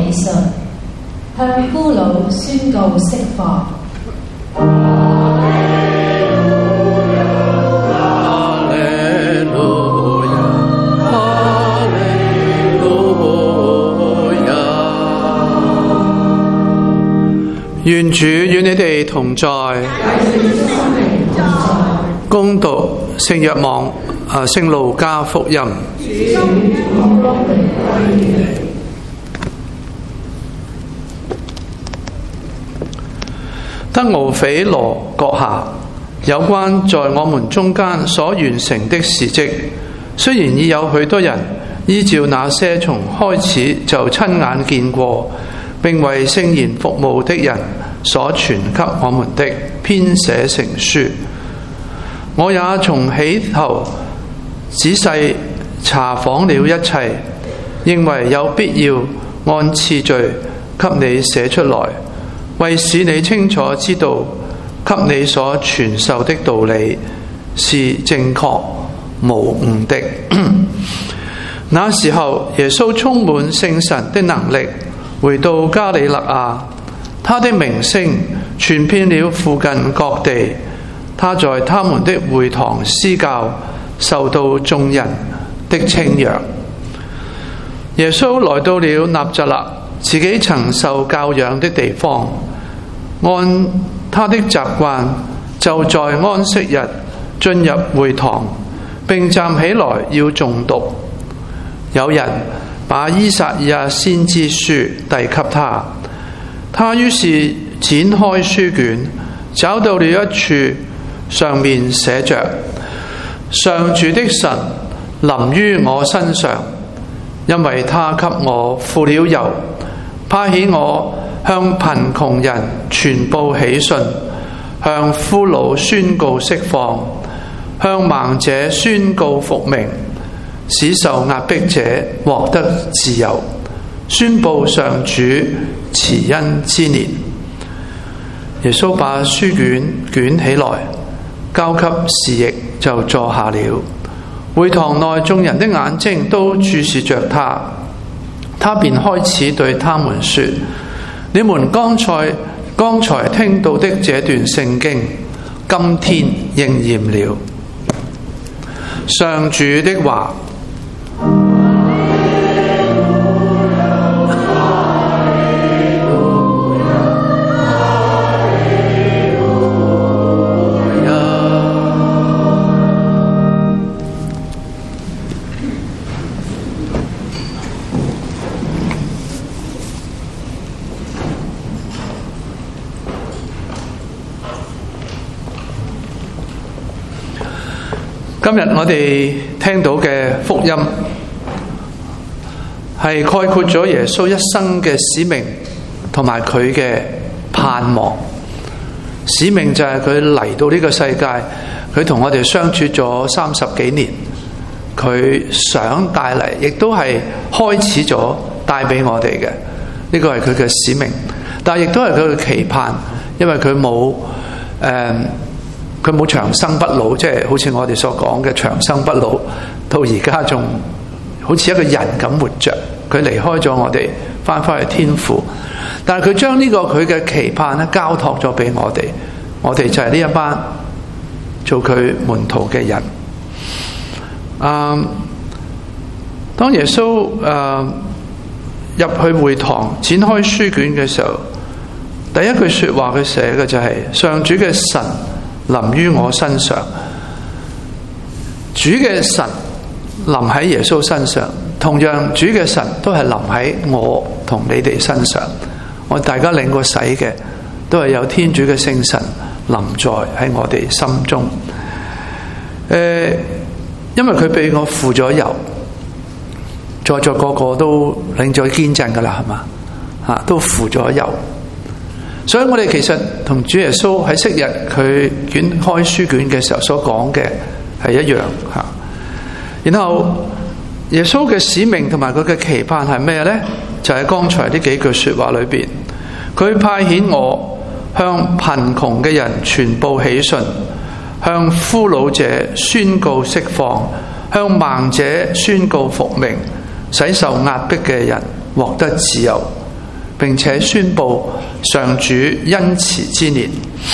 理順，向俘虜宣告釋放。 願主與你哋同在。恭讀聖若望聖路加福音。德奧斐羅閣下，有關在我們中間所完成的事蹟，雖然已有許多人依照那些從開始就親眼見過並為聖言服務的人所傳給我們的，編寫成書。我也從起頭仔細查訪了一切，認為有必要按次序給你寫出來，為使你清楚知道給你所傳授的道理是正確無誤的。那時候，耶穌充滿聖神的能力，回到加里肋亞，他的名聲傳遍了附近各地。他在他們的會堂施教，受到眾人的稱揚。耶穌來到了納匝肋，自己曾受教養的地方，按他的習慣，就在安息日進入會堂，並站起來要誦讀。有人把依撒意亞先知書遞給他，他於是展開書卷，找到了一處，上面寫着：上主的神臨於我身上，因為他給我付了油，派遣我向貧窮人傳報喜訊，向俘虜宣告釋放，向盲者宣告復明，使受壓迫者獲得自由，宣布上主慈恩之年。耶穌把書卷捲起來，交給侍役，就坐下了。會堂內眾人的眼睛都注視着他，他便開始對他們說：你們剛才聽到的這段聖經，今天應驗了。上主的話。今日我哋聽到嘅福音係概括咗耶穌一生嘅使命同埋佢嘅盼望。使命就係佢嚟到呢個世界，佢同我哋相處咗30幾年，佢想帶嚟，亦都係開始咗帶俾我哋嘅，呢個係佢嘅使命。但係亦都係佢嘅期盼，因為佢冇長生不老，即係好似我哋所講嘅長生不老，到而家仲好似一個人咁活着。佢離開咗我哋，翻去天父，但係佢將呢個佢嘅期盼咧交託咗俾我哋，我哋就係呢一班做佢門徒嘅人。當耶穌入去會堂展開書卷嘅時候，第一句說話佢寫嘅就係：上主嘅神臨於我身上。主嘅神臨喺耶穌身上，同樣主嘅神都係臨喺我同你哋身上。我大家領過洗嘅，都係有天主嘅聖神臨在喺我哋心中。因為佢俾我付咗油，在座個個都領咗堅振噶啦，係嘛？都付咗油。所以我哋其實同主耶穌喺昔日佢捲開書卷嘅時候所講嘅係一樣吓。然後耶穌嘅使命同埋佢嘅期盼係咩呢？就喺剛才呢幾句說話裏邊，佢派遣我向貧窮嘅人傳報喜訊，向俘虜者宣告釋放，向盲者宣告復明，使受壓迫嘅人獲得自由， 並且宣布上主恩慈之年。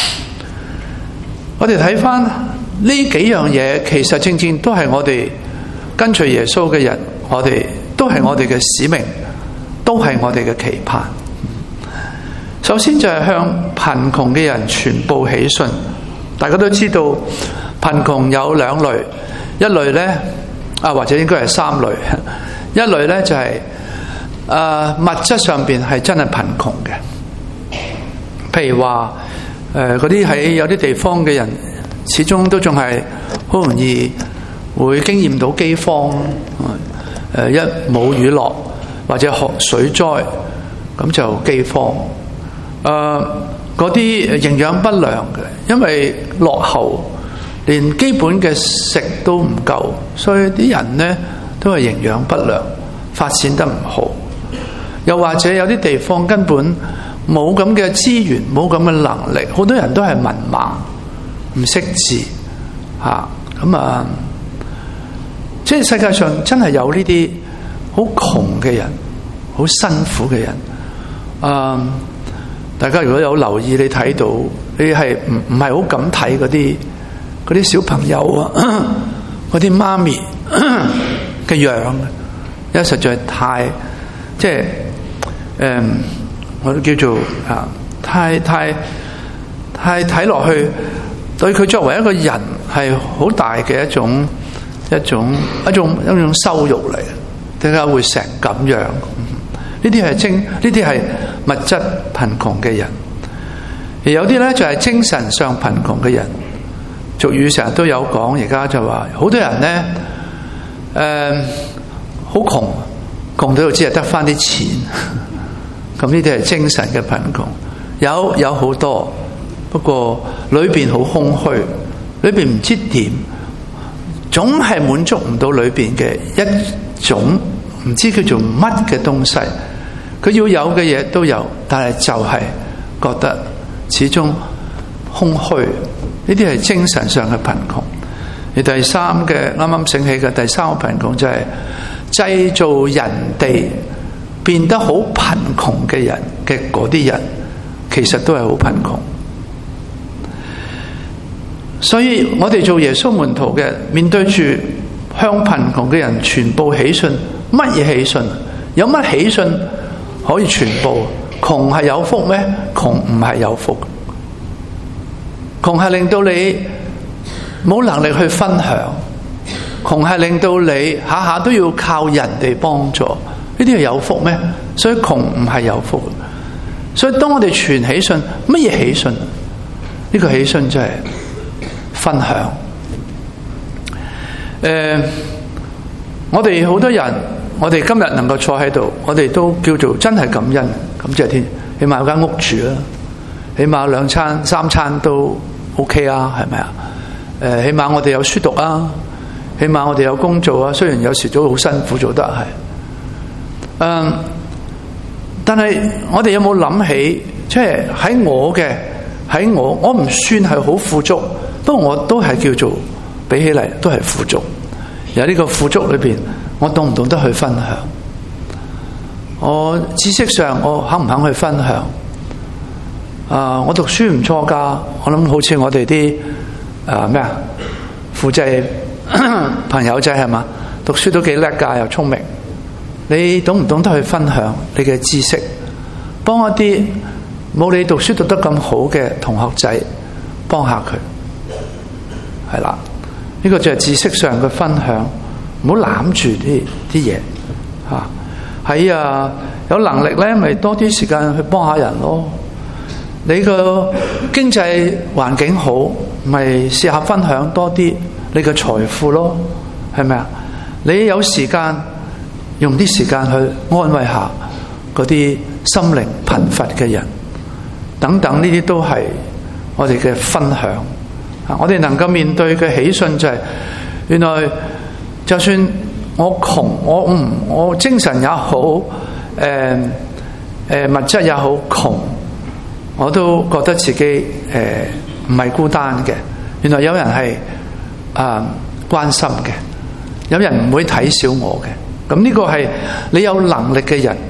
我哋睇返呢幾樣嘢，其實正正都係我哋跟隨耶穌嘅人，我哋都係我哋嘅使命，都係我哋嘅期盼。首先就係向貧窮嘅人傳報喜訊。大家都知道貧窮有兩類，一類呢，或者應該係三類。一類呢，就係物質上邊係真係貧窮嘅，譬如話嗰啲喺有啲地方嘅人，始終都仲係好容易會經驗到饑荒，一冇雨落或者水災，咁就饑荒。嗰啲營養不良嘅，因為落後，連基本嘅食都唔夠，所以啲人呢都係營養不良，發展得唔好。又或者有啲地方根本冇咁嘅資源，冇咁嘅能力，好多人都係文盲，唔識字即係世界上真係有呢啲好窮嘅人，好辛苦嘅人。大家如果有留意，你睇到你係唔係好敢睇嗰啲小朋友嗰啲媽咪嘅樣，因為實在太即係我都叫做太睇落去，對佢作為一個人係好大嘅一種羞辱嚟。點解會成咁樣？呢啲係物質貧窮嘅人，而有啲咧就係精神上貧窮嘅人。俗語成日都有講，而家就話好多人咧，好窮到只係得翻啲錢。咁呢啲係精神嘅貧窮，有好多，不過裏邊好空虛，裏邊唔知點，總係滿足唔到裏邊嘅一種唔知叫做乜嘅東西。佢要有嘅嘢都有，但係就係覺得始終空虛。呢啲係精神上嘅貧窮。而第三嘅啱啱醒起嘅第三個貧窮就係製造人哋變得好貧窮嘅人嘅嗰啲人，其實都係好貧窮。所以我哋做耶穌門徒嘅，面對住向貧窮嘅人傳報喜訊。乜嘢喜訊？有乜喜訊可以傳報？窮係有福咩？窮唔係有福。窮係令到你冇能力去分享，窮係令到你下下都要靠人哋幫助。呢啲係有福咩？所以窮唔係有福。所以當我哋傳喜訊，乜嘢喜訊？呢個喜訊就係分享。我哋好多人，我哋今日能夠坐喺度，我哋都叫做真係感恩，感謝天，起碼有間屋住啦，起碼2餐3餐都 OK 啊，係咪啊？起碼我哋有書讀啊，起碼我哋有工做啊，雖然有時都好辛苦做得係。但係我哋有冇諗起，即係喺我唔算係好富足，不過我都係叫做比起嚟都係富足。而喺呢個富足裏邊，我懂唔懂得去分享？我知識上我肯唔肯去分享？我讀書唔錯噶，我諗好似我哋啲富濟朋友仔係嘛，讀書都幾叻噶，又聰明。你懂唔懂得去分享你嘅知識，幫一啲冇你讀書讀得咁好嘅同學仔，幫下佢，係啦。呢個就係知識上嘅分享，唔好攬住啲嘢嚇。喺有能力咧，咪多啲時間去幫下人咯。你個經濟環境好，咪試下分享多啲你嘅財富咯，係咪啊？你有時間用啲時間去安慰下嗰啲心靈貧乏嘅人，等等，呢啲都係我哋嘅分享。我哋能夠面對嘅喜訊就係，原來就算我窮，我精神也好，物質也好窮，我都覺得自己唔係孤單嘅。原來有人係關心嘅，有人唔會睇小我嘅。咁呢個係你有能力嘅人，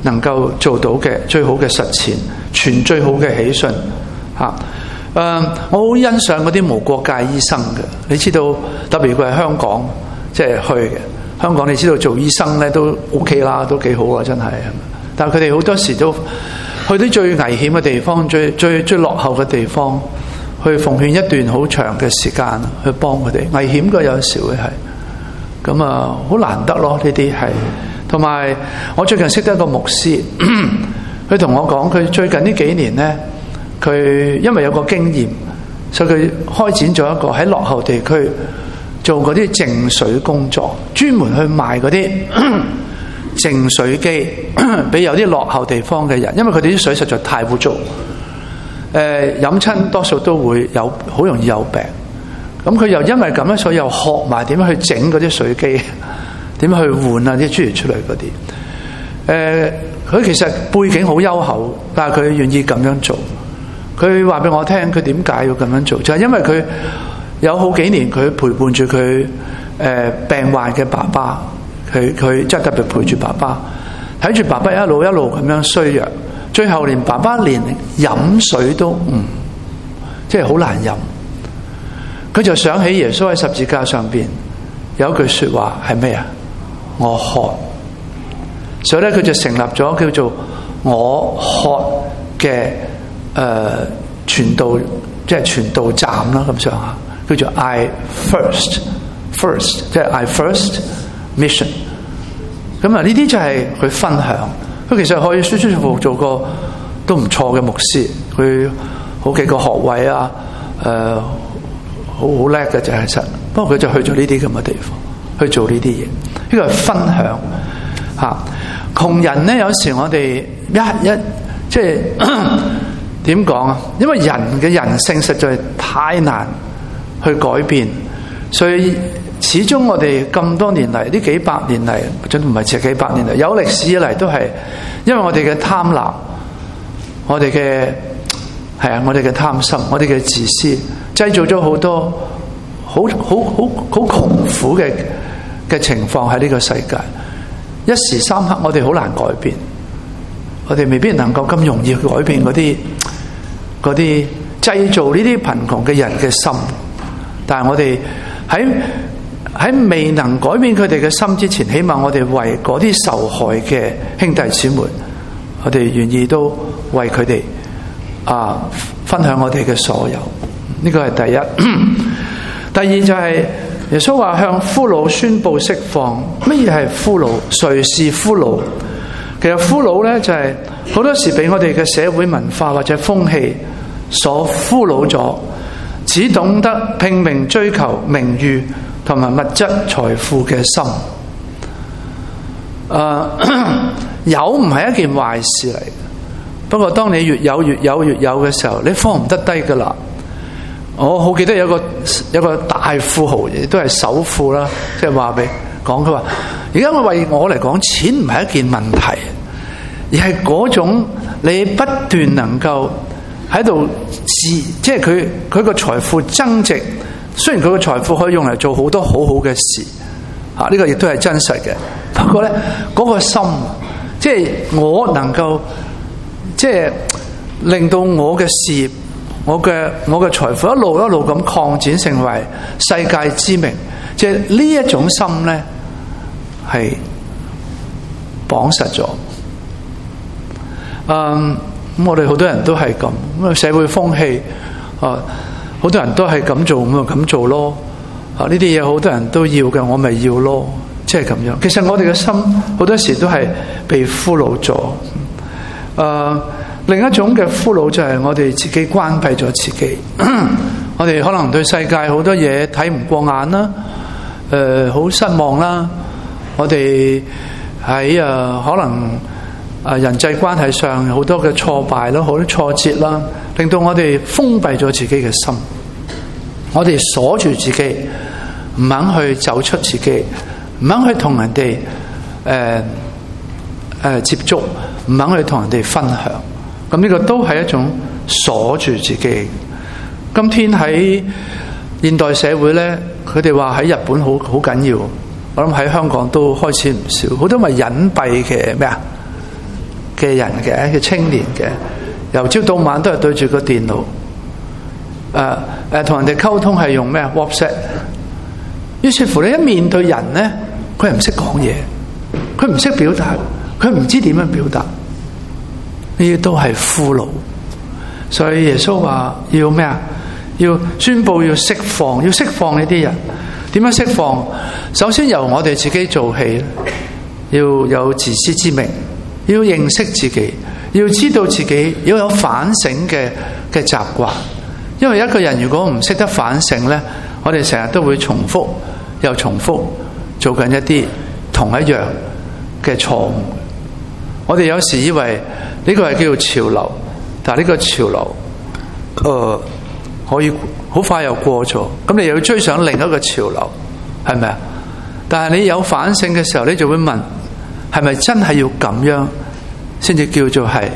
能夠做到嘅最好嘅實踐，傳最好嘅喜訊嚇。我好欣賞嗰啲無國界醫生嘅，你知道特別佢係香港即係去嘅。香港你知道做醫生咧都 OK 啦，都幾好啊，真係。但係佢哋好多時都去啲最危險嘅地方、最落後嘅地方，去奉獻一段好長嘅時間去幫佢哋。危險嘅有時會係咁啊，好難得咯呢啲係。同埋我最近識得一個牧師，佢同我講，佢最近呢幾年咧，佢因為有個經驗，所以佢開展咗一個喺落後地區做嗰啲淨水工作，專門去賣嗰啲淨水機俾有啲落後地方嘅人，因為佢哋啲水實在太污糟，飲親多數都會好容易有病。咁佢又因為咁樣，所以又學埋點樣去整嗰啲水機，點樣去換啊啲諸如出嚟嗰啲。佢其實背景好優厚，但係佢願意咁樣做。佢話俾我聽，佢點解要咁樣做？就係因為佢有好幾年佢陪伴住佢病患嘅爸爸，佢即係特別陪住爸爸，睇住爸爸一路咁樣衰弱，最後連爸爸連飲水都即係好難飲。佢就想起耶穌喺十字架上邊有一句說話係咩啊？我渴。所以咧佢就成立咗叫做我渴嘅傳道，即係傳道站啦咁上下，叫做 I first 即係 I first mission。咁啊呢啲就係佢分享。佢其實可以舒舒服服做個都唔錯嘅牧師，佢好幾個學位啊，好叻嘅就係實。不過佢就去咗呢啲咁嘅地方去做呢啲嘢，呢個係分享嚇。窮人咧，有時我哋即係點講啊？因為人嘅人性實在太難去改變，所以始終我哋咁多年嚟，呢幾百年嚟，真唔係只幾百年嚟，有歷史以嚟都係因為我哋嘅貪婪，我哋嘅貪心，我哋嘅自私，製造咗好多好窮苦嘅情況喺呢個世界。一時三刻我哋好難改變，我哋未必能夠咁容易去改變嗰啲製造呢啲貧窮嘅人嘅心。但係我哋喺未能改變佢哋嘅心之前，起碼我哋為嗰啲受害嘅兄弟姊妹，我哋願意都為佢哋分享我哋嘅所有。呢個係第一。第二就係耶穌話向俘虜宣布釋放。乜嘢係俘虜？誰是俘虜？其實俘虜咧就係好多時俾我哋嘅社會文化或者風氣所俘虜咗，只懂得拼命追求名譽同埋物質財富嘅心。有唔係一件壞事嚟，不過當你越有嘅時候，你放唔得低噶啦。我好記得有個大富豪，亦都係首富啦，即係話俾講，佢話而家為我嚟講，錢唔係一件問題，而係嗰種你不斷能夠喺度即係佢個財富增值。雖然佢個財富可以用嚟做好多好好嘅事，呢個亦都係真實嘅。不過咧，嗰個心，即係我能夠，即係令到我嘅事業。我嘅財富一路咁擴展成為世界知名，即係呢一種心咧係綁實咗。咁我哋好多人都係咁，社會風氣好多人都係咁做，咁就咁做咯。呢啲嘢好多人都要嘅，我咪要咯，即係咁樣。其實我哋嘅心好多時都係被俘虜咗。另一種嘅俘虜就係我哋自己關閉咗自己。我哋可能對世界好多嘢睇唔過眼啦，好失望啦。我哋喺可能人際關係上好多嘅挫敗啦，好多挫折啦，令到我哋封閉咗自己嘅心。我哋鎖住自己，唔肯去走出自己，唔肯去同人哋接觸，唔肯去同人哋分享。咁呢個都係一種鎖住自己。今天喺現代社會咧，佢哋話喺日本好緊要，我諗喺香港都開始唔少，好多咪隱蔽嘅咩啊嘅人嘅青年嘅，由朝到晚都係對住個電腦，同人哋溝通係用咩 WhatsApp。於是乎你一面對人咧，佢係唔識講嘢，佢唔識表達，佢唔知點樣表達，呢啲都係俘虜。所以耶穌話要咩啊？要宣布，要釋放，要釋放呢啲人。點樣釋放？首先由我哋自己做起，要有自知之明，要認識自己，要知道自己，要有反省嘅習慣。因為一個人如果唔識得反省呢，我哋成日都會重複又重複做緊一啲同一樣嘅錯誤。我哋有時以為呢個係叫做潮流，但係呢個潮流可以好快又過咗，咁你又要追上另一個潮流，係咪啊？但係你有反省嘅時候，你就會問，係咪真係要咁樣先至叫做係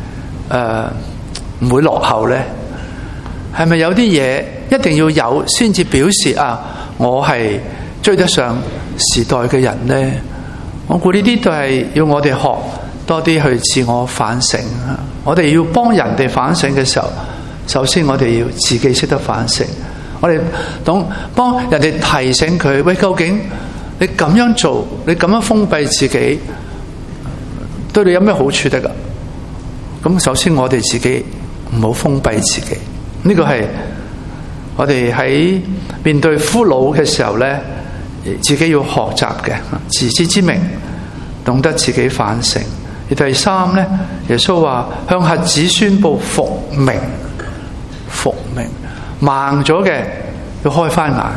唔會落後呢？係咪有啲嘢一定要有先至表示啊，我係追得上時代嘅人呢？我估呢啲都係要我哋學多啲去自我反省。我哋要幫人哋反省嘅時候，首先我哋要自己識得反省。我哋懂幫人哋提醒佢，喂，究竟你咁樣做，你咁樣封閉自己，對你有咩好處得㗎？咁首先我哋自己唔好封閉自己，呢個係我哋喺面對俘虜嘅時候呢，自己要學習嘅自知之明，懂得自己反省。而第三呢，耶穌話向瞎子宣布復明，復明，盲咗嘅要開翻眼。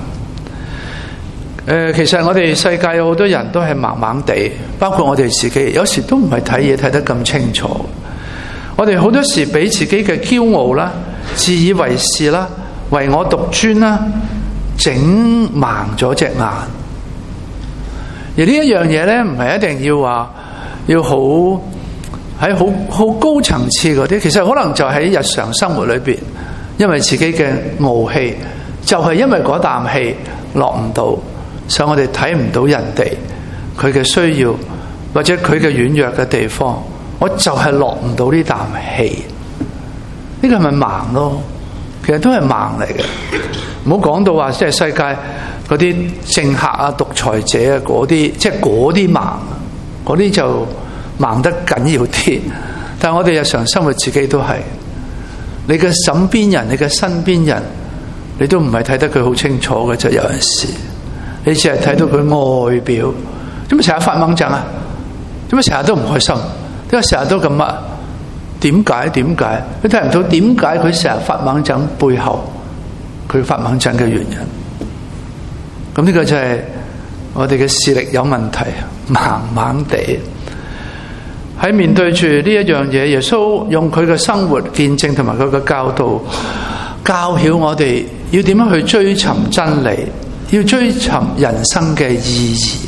其實我哋世界有好多人都係盲盲地，包括我哋自己，有時都唔係睇嘢睇得咁清楚。我哋好多時俾自己嘅驕傲啦、自以為是啦、唯我獨尊啦，整盲咗隻眼。而呢一樣嘢咧，唔係一定要話要好喺好高層次嗰啲，其實可能就喺日常生活裏邊，因為自己嘅傲氣，就係因為嗰啖氣落唔到，所以我哋睇唔到人哋佢嘅需要或者佢嘅軟弱嘅地方，我就係落唔到呢啖氣。呢個係咪盲咯？其實都係盲嚟嘅。唔好講到話即係世界嗰啲政客啊、獨裁者啊嗰啲，即係嗰啲盲，嗰啲就盲得緊要啲。但係我哋日常生活自己都係，你嘅身邊人、你嘅身邊人，你都唔係睇得佢好清楚嘅，就有陣時你只係睇到佢外表。點解成日發猛症啊？點解成日都唔開心？點解成日都咁啊？點解？你睇唔到點解佢成日發猛症背後佢發猛症嘅原因？咁呢個就係我哋嘅視力有問題，盲盲地。喺面對住呢一樣嘢，耶穌用佢嘅生活見證同埋佢嘅教導，教曉我哋要點樣去追尋真理，要追尋人生嘅意義。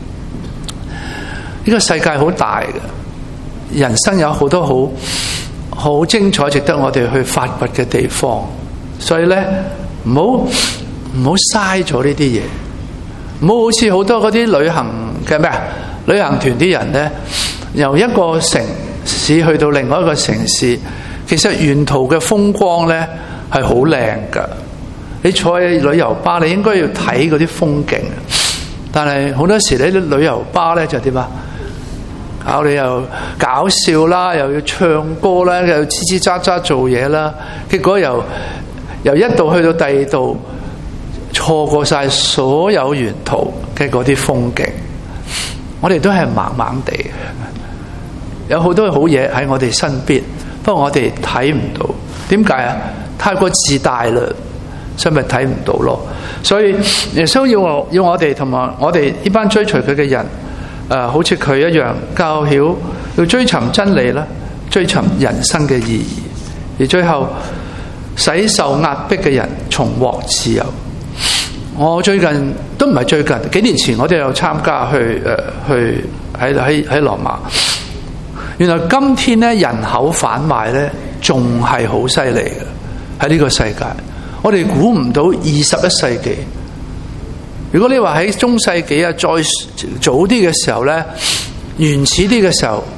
呢個世界好大嘅，人生有好多好精彩值得我哋去發掘嘅地方，所以咧唔好嘥咗呢啲嘢，唔好好似好多嗰啲旅行嘅旅行團啲人咧，由一個城市去到另外一個城市，其實沿途嘅風光咧係好靚噶。你坐喺旅遊巴，你應該要睇嗰啲風景，但係好多時呢啲旅遊巴咧就點啊？搞你又搞笑啦，又要唱歌啦，又要吱吱喳喳做嘢啦，結果由一度去到第二度，錯過晒所有沿途嘅嗰啲風景。我哋都係盲盲地，有好多好嘢喺我哋身邊，不過我哋睇唔到。點解啊？太過自大啦，所以咪睇唔到咯。所以耶穌要我哋同埋我哋呢班追隨佢嘅人，好似佢一樣，教曉要追尋真理啦，追尋人生嘅意義，而最後使受壓迫嘅人重獲自由。我最近都唔係最近，幾年前我哋有參加去喺羅馬。原來今天咧人口販賣咧仲係好犀利嘅喺呢個世界。我哋估唔到21世紀。如果你話喺中世紀啊，再早啲嘅時候咧，原始啲嘅時候，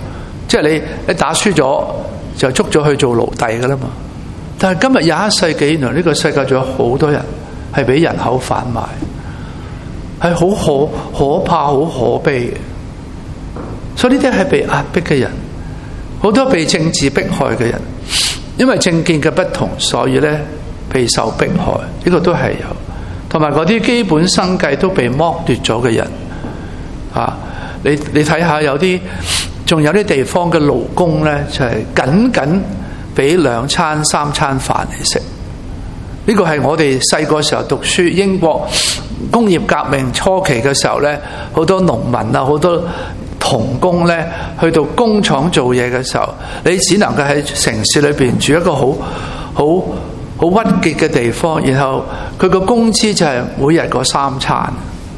即係你打輸咗就捉咗去做奴隸噶啦嘛。但係今日21世紀，原來呢個世界仲有好多人係俾人口販賣，係好可怕、好可悲嘅。所以呢啲係被壓迫嘅人，好多被政治迫害嘅人，因為政見嘅不同，所以咧被受迫害，呢個都係有。同埋嗰啲基本生計都被剝奪咗嘅人啊！你睇下，仲有啲地方嘅勞工咧，就係僅俾2餐3餐飯嚟食。呢個係我哋細個時候讀書，英國工業革命初期嘅時候咧，好多農民啊，好多童工咧，去到工廠做嘢嘅時候，你只能夠喺城市裏邊住一個好鬱結嘅地方，然後佢個工資就係每日嗰3餐。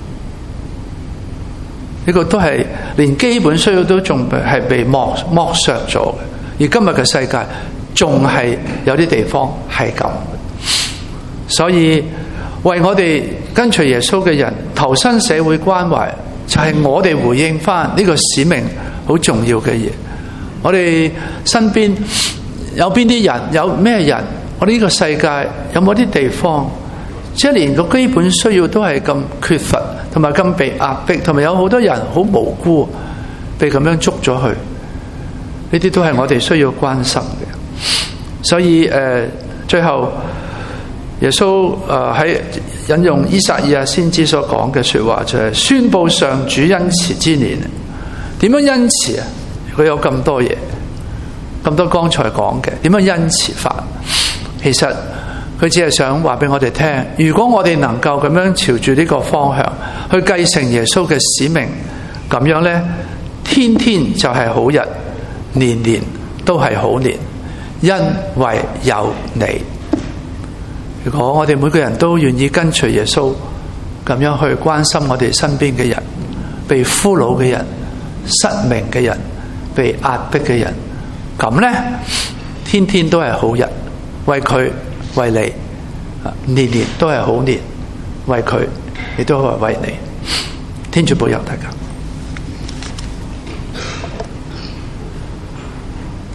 呢個都係連基本需要都仲係被剝削咗嘅。而今日嘅世界仲係有啲地方係咁。所以為我哋跟隨耶穌嘅人投身社會關懷，就係我哋回應翻呢個使命好重要嘅嘢。我哋身邊有邊啲人，有咩人？我哋呢個世界有冇啲地方，即係連個基本需要都係咁缺乏，同埋咁被壓迫，同埋有好多人好無辜被咁樣捉咗去，呢啲都係我哋需要關心嘅。所以最後耶穌喺引用依撒意亞先知所講嘅說話，就係宣布上主恩慈之年。點樣恩慈啊？佢有咁多嘢，咁多剛才講嘅，點樣恩慈法？其實佢只係想話俾我哋聽，如果我哋能夠咁樣朝住呢個方向去繼承耶穌嘅使命，咁樣呢，天天就係好日，年年都係好年，因為有你。如果我哋每個人都願意跟隨耶穌，咁樣去關心我哋身邊嘅人，被俘虜嘅人，失明嘅人，被壓迫嘅人，咁呢，天天都係好日，為佢為你，年年都係好年，為佢亦都係為你。天主保佑大家。